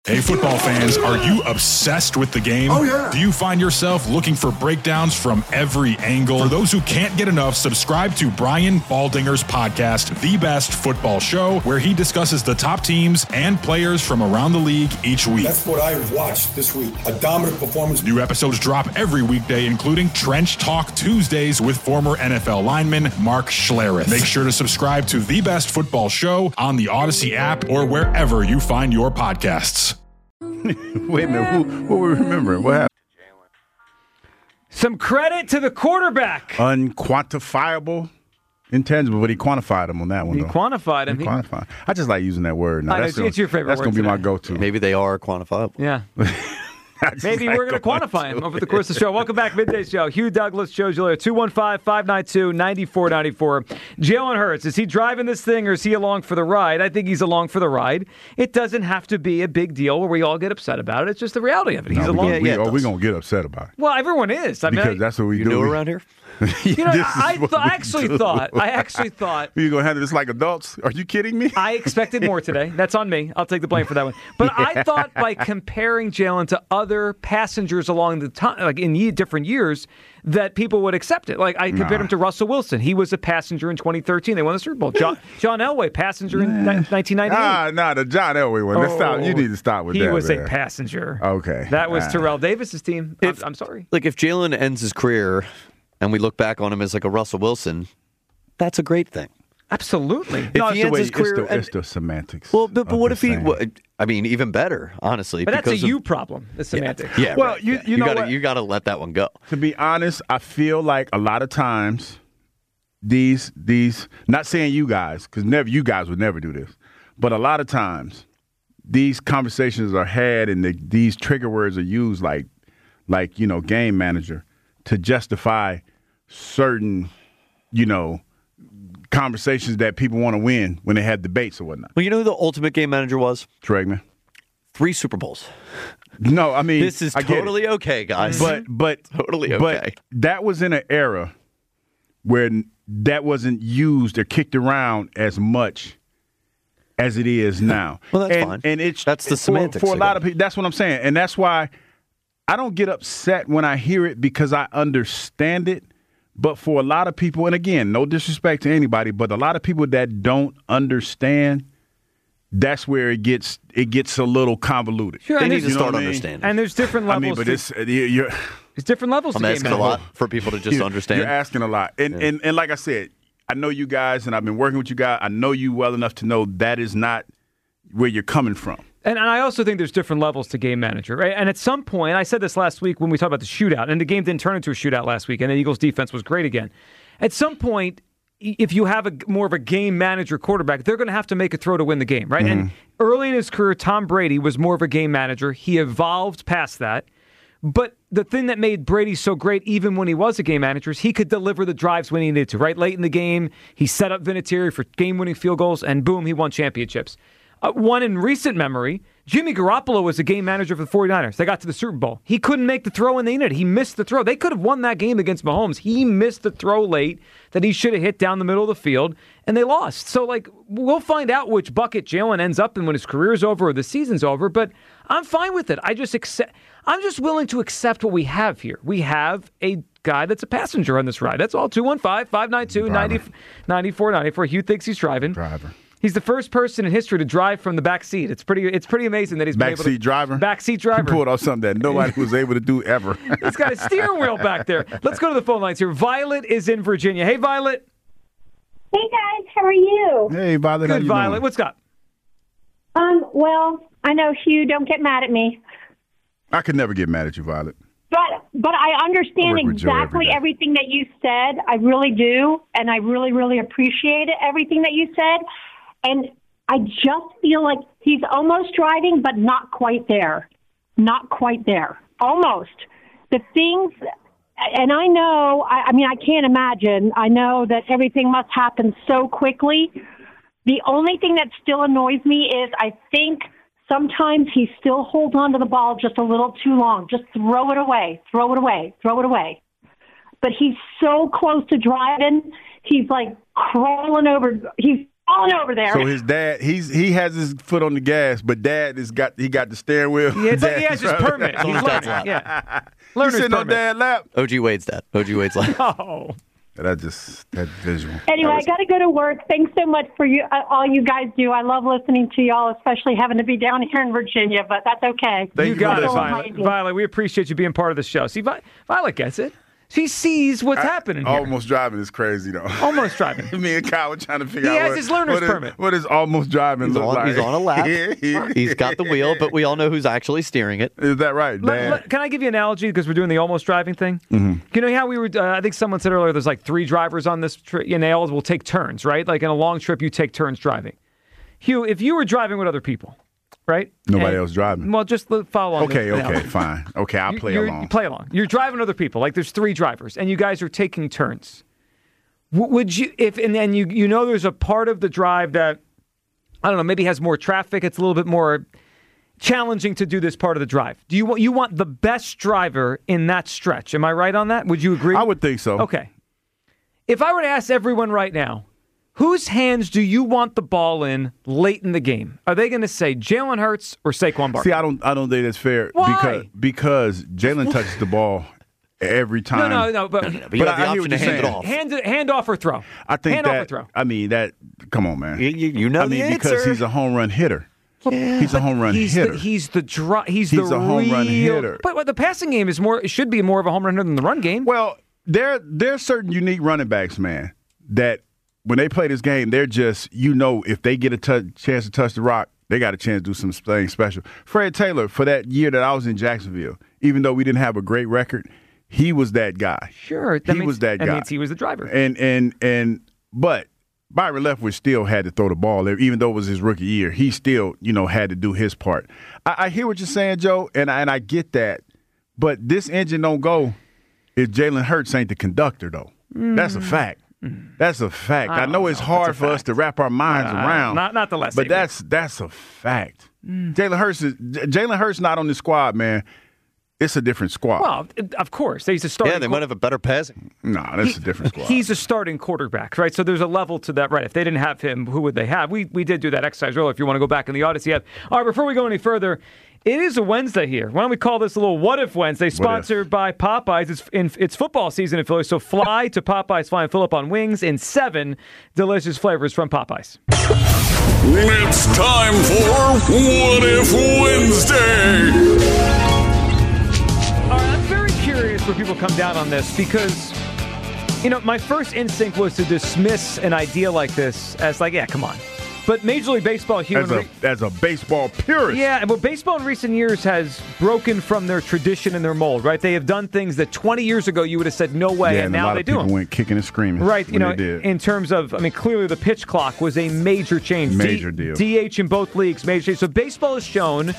Hey, football fans, are you obsessed with the game? Oh, yeah. Do you find yourself looking for breakdowns from every angle? For those who can't get enough, subscribe to Brian Baldinger's podcast, The Best Football Show, where he discusses the top teams and players from around the league each week. That's what I watched this week. A dominant performance. New episodes drop every weekday, including Trench Talk Tuesdays with former NFL lineman Mark Schlereth. Make sure to subscribe to The Best Football Show on the Odyssey app or wherever you find your podcasts. Wait a minute, what were we remembering? What happened? Some credit to the quarterback. Unquantifiable, intangible, but he quantified him on that one, He though. quantified him. Quantified. I just like using that word. Now, I know, it's your favorite That's word going to be my today. go-to. Maybe they are quantifiable. Yeah. Maybe we're going to quantify him over the course of the show. Welcome back, Midday Show. Hugh Douglas, Joe Giglio, 215-592-9494. Jalen Hurts, is he driving this thing or is he along for the ride? I think he's along for the ride. It doesn't have to be a big deal where we all get upset about it. It's just the reality of it. He's along. We're going to get upset about it. Well, everyone is. Because that's what we do. You new around here? You know, I actually thought. You're going to handle this like adults? Are you kidding me? I expected more today. That's on me. I'll take the blame for that one. But I thought by comparing Jalen to other passengers along the time, like in different years, that people would accept it. Like I compared him to Russell Wilson. He was a passenger in 2013. They won the Super Bowl. John Elway, passenger in 1998. The John Elway one. Stop. You need to stop with that. He was man. a passenger. Okay. That was Terrell Davis's team. I'm sorry. Like if Jalen ends his career and we look back on him as like a Russell Wilson, that's a great thing. Absolutely. If he ends his career, it's the semantics. Well, but what if he? saying. I mean, even better, honestly. But that's a because of- you problem. The semantics. Yeah. Well, right, you know gotta, what? you got to let that one go. To be honest, I feel like a lot of times these not saying you guys, because you guys would never do this, but a lot of times these conversations are had and these trigger words are used like game manager to justify certain conversations that people want to win when they have debates or whatnot. Well, you know who the ultimate game manager was? Tregman. 3 Super Bowls. No, I mean This is totally okay, guys. But Totally okay. But that was in an era where that wasn't used or kicked around as much as it is now. Well, that's fine. And That's the semantics for a lot again. of people. That's what I'm saying, and that's why I don't get upset when I hear it because I understand it. But for a lot of people, and again, no disrespect to anybody, but a lot of people that don't understand, that's where it gets a little convoluted. Sure, They and need to there's- start what I mean? understanding. And there's different levels. I mean, but there's different levels I'm to game asking a management. lot for people to just understand. You're asking a lot. And like I said, I know you guys, and I've been working with you guys. I know you well enough to know that is not where you're coming from. And I also think there's different levels to game manager, right? And at some point, I said this last week when we talked about the shootout, and the game didn't turn into a shootout last week, and the Eagles' defense was great again. At some point, if you have more of a game manager quarterback, they're going to have to make a throw to win the game, right? Mm-hmm. And early in his career, Tom Brady was more of a game manager. He evolved past that. But the thing that made Brady so great, even when he was a game manager, is he could deliver the drives when he needed to, right? Late in the game, he set up Vinatieri for game-winning field goals, and boom, he won championships. One in recent memory, Jimmy Garoppolo was a game manager for the 49ers. They got to the Super Bowl. He couldn't make the throw when they needed it. He missed the throw. They could have won that game against Mahomes. He missed the throw late that he should have hit down the middle of the field, and they lost. So, we'll find out which bucket Jalen ends up in when his career's over or the season's over, but I'm fine with it. I'm just willing to accept what we have here. We have a guy that's a passenger on this ride. That's all. 215-592-9494. Hugh thinks he's driving. Driver. He's the first person in history to drive from the back seat. It's pretty amazing that he's been able to. Backseat driver? Backseat driver. He pulled off something that nobody was able to do ever. He's got a steering wheel back there. Let's go to the phone lines here. Violet is in Virginia. Hey, Violet. Hey guys, how are you? Hey, Violet. how Good, you Violet. doing? What's up? Well, I know Hugh, don't get mad at me. I could never get mad at you, Violet. But I understand I work with Joe every exactly day. everything that you said. I really do, and I really, really appreciate it, everything that you said. And I just feel like he's almost driving, but not quite there. Not quite there. Almost. The things, and I know, I mean, I can't imagine. I know that everything must happen so quickly. The only thing that still annoys me is I think sometimes he still holds on to the ball just a little too long. Just throw it away, throw it away, throw it away. But he's so close to driving. He's like crawling over. He's on over there. So his dad, he has his foot on the gas, but Dad got the steering wheel. Yeah, it's like he has his permit. He's learning. Yeah. Learner's He's sitting on permit. Dad's lap. OG Wade's dad. OG Wade's like, Oh. That visual. Anyway, I got to go to work. Thanks so much for all you guys do. I love listening to y'all, especially having to be down here in Virginia, but that's okay. Thank You got for it, listening. Violet. Violet, we appreciate you being part of the show. See, Violet gets it. She sees what's happening here. Almost driving is crazy, though. Almost driving. Me and Kyle were trying to figure He out has his learner's permit. What does almost driving look like? he's on a lap. He's got the wheel, but we all know who's actually steering it. Is that right, Dad? Can I give you an analogy because we're doing the almost driving thing? Mm-hmm. You know how we were? I think someone said earlier there's like 3 drivers on this trip. And they all will take turns, right? Like in a long trip, you take turns driving. Hugh, if you were driving with other people, right? Nobody else driving. Well, just follow along. Okay, fine. Okay, I'll play along. You play along. You're driving with other people. Like there's 3 drivers, and you guys are taking turns. Would you, and then you know there's a part of the drive that, I don't know, maybe has more traffic. It's a little bit more challenging to do this part of the drive. Do you want the best driver in that stretch? Am I right on that? Would you agree? I would think so. Okay. If I were to ask everyone right now, whose hands do you want the ball in late in the game? Are they going to say Jalen Hurts or Saquon Barkley? See, I don't think that's fair. Why? Because Jalen touches the ball every time. No, but But you have the I hear option what to you're hand it saying. off. hand off or throw. I think hand off or throw. I mean that. Come on, man. You know I mean, the answer. because he's a home run hitter. He's a home run hitter. He's a home run hitter. But the passing game should be more of a home run hitter than the run game. Well, there's certain unique running backs, man, that when they play this game, they're just, if they get a chance to touch the rock, they got a chance to do something special. Fred Taylor, for that year that I was in Jacksonville, even though we didn't have a great record, he was that guy. Sure, He was that guy. That means he was the driver. But Byron Leftwich still had to throw the ball there, even though it was his rookie year. He still, had to do his part. I hear what you're saying, Joe, and I get that. But this engine don't go if Jalen Hurts ain't the conductor, though. That's a fact. That's a fact. I know it's hard for us to wrap our minds around. Not the last. But that's a fact. Jalen Hurts not on the squad, man. It's a different squad. Well, of course, he's a starting. Yeah, they might have a better passing. No, that's a different squad. He's a starting quarterback, right? So there's a level to that, right? If they didn't have him, who would they have? We did do that exercise earlier. If you want to go back in the Odyssey app. All right, before we go any further, it is a Wednesday here. Why don't we call this a little What If Wednesday, sponsored by Popeyes. It's football season in Philly, so fly to Popeyes, fly and fill up on wings in 7 delicious flavors from Popeyes. It's time for What If Wednesday. All right, I'm very curious where people come down on this because, my first instinct was to dismiss an idea like this as like, yeah, come on. But Major League Baseball, as a baseball purist. Yeah, well, baseball in recent years has broken from their tradition and their mold, right? They have done things that 20 years ago you would have said no way, and now they do them. People went kicking and screaming. Right, they did. In terms of, clearly the pitch clock was a major change. Major deal. DH in both leagues, major change. So baseball has shown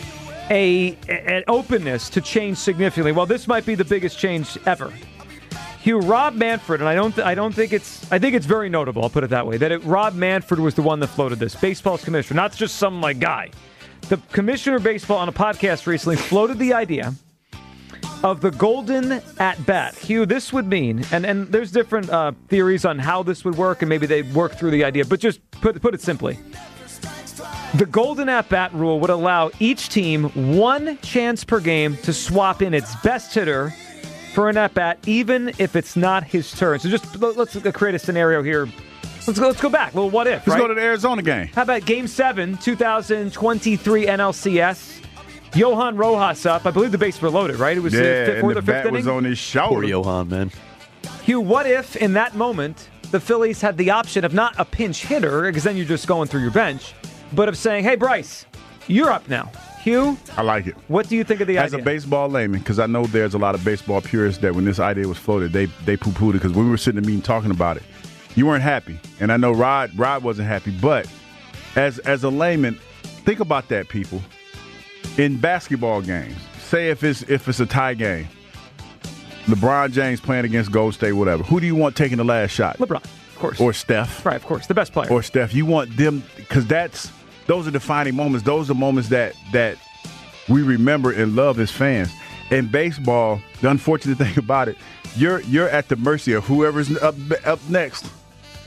an openness to change significantly. Well, this might be the biggest change ever. Hugh, Rob Manfred, and I think it's very notable, I'll put it that way, that Rob Manfred was the one that floated this, baseball's commissioner, not just some guy. The commissioner of baseball on a podcast recently floated the idea of the golden at-bat. Hugh, this would mean, and there's different theories on how this would work, and maybe they work through the idea, but just put it simply. The golden at-bat rule would allow each team 1 chance per game to swap in its best hitter for an at-bat, even if it's not his turn. So just let's create a scenario here. Let's go back. A little what if, Let's go to the Arizona game. How about Game 7, 2023 NLCS? Johan Rojas up. I believe the bases were loaded, right? It was fourth or fifth bat inning. was on his shoulder. Poor Johan, man. Hugh, what if in that moment the Phillies had the option of not a pinch hitter, because then you're just going through your bench, but of saying, hey, Bryce, you're up now. Hugh? I like it. What do you think of the idea? As a baseball layman, because I know there's a lot of baseball purists that when this idea was floated, they poo-pooed it, because when we were sitting in the meeting talking about it, you weren't happy. And I know Rod wasn't happy. But as a layman, think about that, people. In basketball games, say if it's a tie game, LeBron James playing against Golden State, whatever, who do you want taking the last shot? LeBron, of course. Or Steph. Right, of course. The best player. Or Steph. You want them, because those are defining moments. Those are moments that we remember and love as fans. In baseball, the unfortunate thing about it, you're at the mercy of whoever's up next.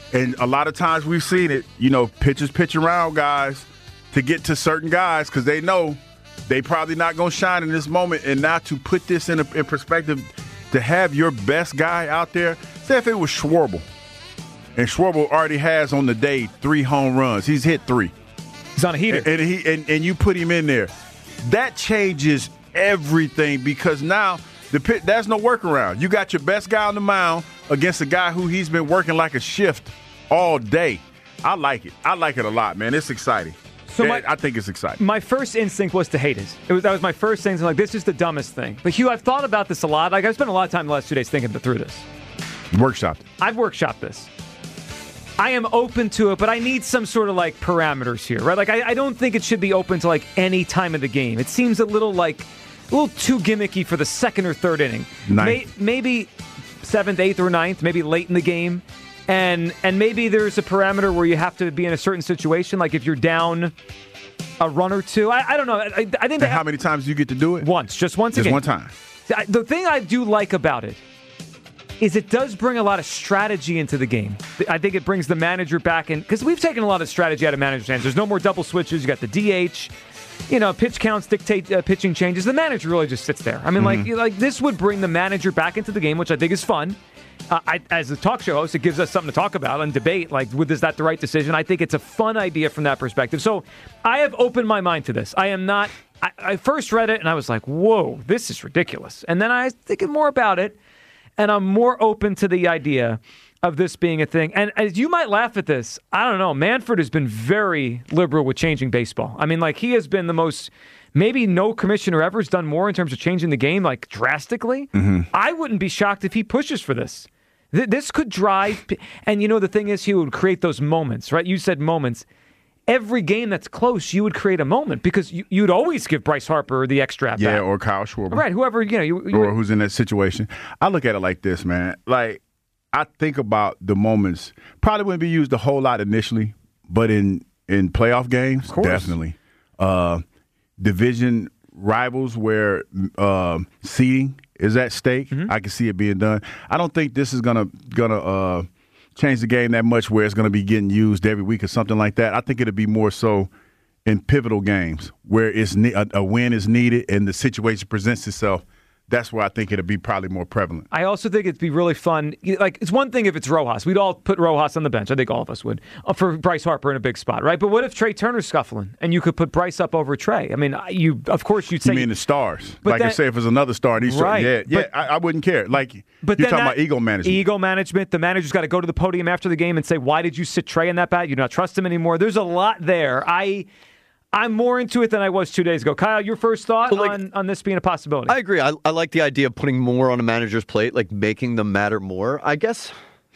And a lot of times we've seen it, pitchers pitch around guys to get to certain guys because they know they probably not going to shine in this moment. And now to put this in perspective, to have your best guy out there, say if it was Schwarber, and Schwarber already has on the day 3 home runs. He's hit 3. He's on a heater. And you put him in there. That changes everything because now there's no workaround. You got your best guy on the mound against a guy who he's been working like a shift all day. I like it. I like it a lot, man. It's exciting. So I think it's exciting. My first instinct was to hate it. That was my first thing. Like, this is the dumbest thing. But, Hugh, I've thought about this a lot. Like, I've spent a lot of time the last 2 days thinking through this. Workshopped. I've workshopped this. I am open to it, but I need some sort of, like, parameters here, right? Like, I don't think it should be open to, like, any time of the game. It seems a little too gimmicky for the second or third inning. Maybe 7th, 8th, or 9th, maybe late in the game. And maybe there's a parameter where you have to be in a certain situation, like if you're down a run or two. I don't know. I think how many times do you get to do it? Once. Just once a game. Just one time. The thing I do like about it is it does bring a lot of strategy into the game. I think it brings the manager back in, because we've taken a lot of strategy out of managers' hands. There's no more double switches. You got the DH. Pitch counts dictate pitching changes. The manager really just sits there. I mean, like this would bring the manager back into the game, which I think is fun. As a talk show host, it gives us something to talk about and debate. Like, is that the right decision? I think it's a fun idea from that perspective. So I have opened my mind to this. I am not. I first read it and I was like, whoa, this is ridiculous. And then I was thinking more about it, and I'm more open to the idea of this being a thing. And as you might laugh at this, I don't know, Manfred has been very liberal with changing baseball. I mean, like, he has been the most, maybe no commissioner ever has done more in terms of changing the game, like, drastically. Mm-hmm. I wouldn't be shocked if he pushes for this. This could drive, and the thing is, he would create those moments, right? You said moments. Every game that's close, you would create a moment because you'd always give Bryce Harper the extra at bat. Yeah, or Kyle Schwarber. Right, whoever, or who's in that situation. I look at it like this, man. Like, I think about the moments, probably wouldn't be used a whole lot initially, but in playoff games, definitely. Division rivals where seeding is at stake, I can see it being done. I don't think this is gonna change the game that much where it's gonna be getting used every week or something like that. I think it'll be more so in pivotal games where a win is needed and the situation presents itself. That's where I think it'll be probably more prevalent. I also think it'd be really fun. Like, it's one thing if it's Rojas. We'd all put Rojas on the bench. I think all of us would. For Bryce Harper in a big spot, right? But what if Trey Turner's scuffling and you could put Bryce up over Trey? I mean, of course you'd say. You mean the stars? Like, I say if it's another star, right? I wouldn't care. Like, but you're talking about ego management. Ego management. The manager's got to go to the podium after the game and say, "Why did you sit Trey in that bat? You do not trust him anymore." There's a lot there. I'm more into it than I was 2 days ago. Kyle, your first thought on this being a possibility? I agree. I like the idea of putting more on a manager's plate, like making them matter more. I guess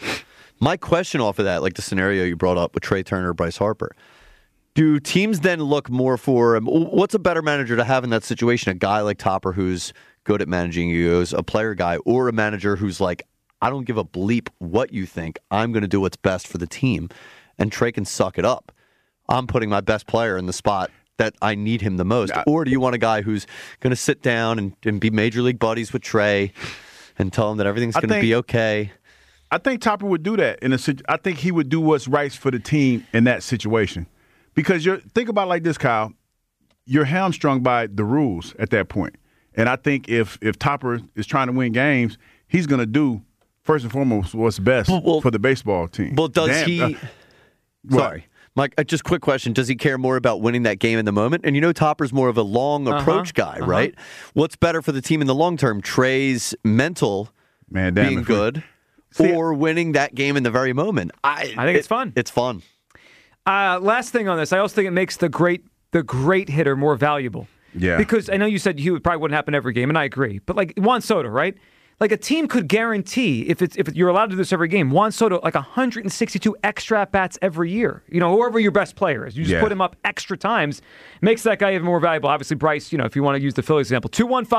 my question off of that, like the scenario you brought up with Trey Turner, Bryce Harper, do teams then look more for what's a better manager to have in that situation? A guy like Topper who's good at managing egos, a player guy, or a manager who's like, I don't give a bleep what you think. I'm going to do what's best for the team. And Trey can suck it up. I'm putting my best player in the spot that I need him the most. Or do you want a guy who's going to sit down and be major league buddies with Trey and tell him that everything's going to be okay? I think Topper would do that. I think he would do what's right for the team in that situation. Because think about it like this, Kyle. You're hamstrung by the rules at that point. And I think if Topper is trying to win games, he's going to do, first and foremost, what's best for the baseball team. Well, does he – sorry. Mike, just quick question. Does he care more about winning that game in the moment? And Topper's more of a long approach guy, right? What's better for the team in the long term? Trey's mental being good or winning that game in the very moment? I think it's fun. It's fun. Last thing on this, I also think it makes the great hitter more valuable. Yeah. Because I know you said it probably wouldn't happen every game, and I agree. But like Juan Soto, right? Like, a team could guarantee, if you're allowed to do this every game, Juan Soto, like 162 extra at-bats every year. Whoever your best player is. You just put him up extra times. Makes that guy even more valuable. Obviously, Bryce, if you want to use the Phillies example.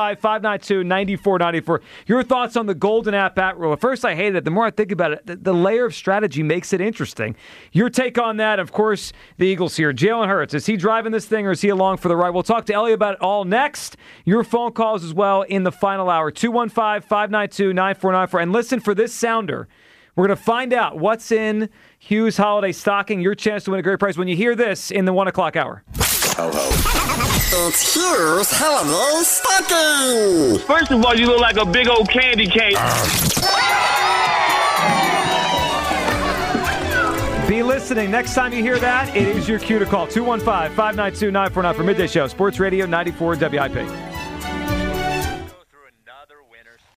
215-592-9494. Your thoughts on the golden at-bat rule. At first, I hated it. The more I think about it, the layer of strategy makes it interesting. Your take on that, of course, the Eagles here. Jalen Hurts, is he driving this thing or is he along for the ride? We'll talk to Ellie about it all next. Your phone calls as well in the final hour. 215-592-9494. And listen for this sounder. We're going to find out what's in Hugh's holiday stocking. Your chance to win a great prize when you hear this in the 1 o'clock hour. It's Hugh's holiday stocking. First of all, you look like a big old candy cane. Be listening. Next time you hear that, it is your cue to call. 215-592-9494 for Midday Show. Sports Radio 94 WIP.